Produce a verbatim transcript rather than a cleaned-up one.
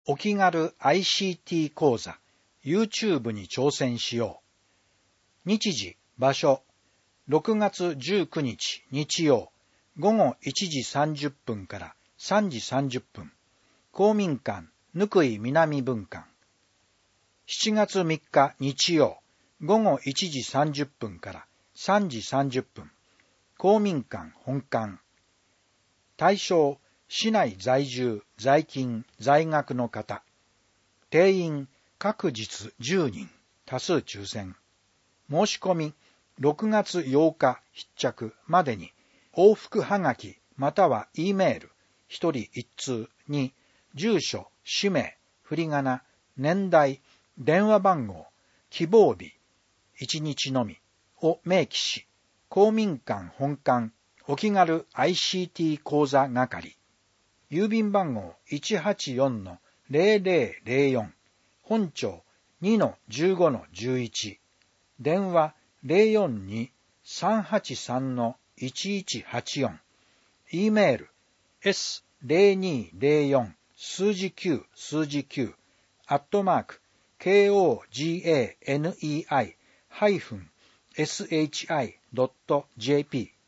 お気軽 アイシーティー 講座 YouTube に挑戦しよう。日時、場所、ろくがつじゅうくにち日曜、午後いちじさんじゅっぷんからさんじさんじゅっぷん、公民館、貫井南分館。しちがつみっか日曜、午後いちじさんじゅっぷんからさんじさんじゅっぷん、公民館本館。対象、市内在住、在勤、在学の方。定員、各日じゅうにん、多数抽選。申し込み、ろくがつようか必着までに、往復はがきまたは E メール、ひとりいっつうに、住所、氏名、振り仮名、年代、電話番号、希望日、いちにちのみを明記し、公民館本館、お気軽 アイシーティー 講座係。郵便番号 いちはちよんのゼロゼロゼロよん、本庁 にのじゅうごのじゅういち、電話 ゼロよんに さんはちさんのいちいちはちよん、E メール エスゼロにゼロよん 数字きゅう数字きゅうアットマーク ケーオージェーエヌイーアイ ハイフン エスエイチアイ ドット ジェーピー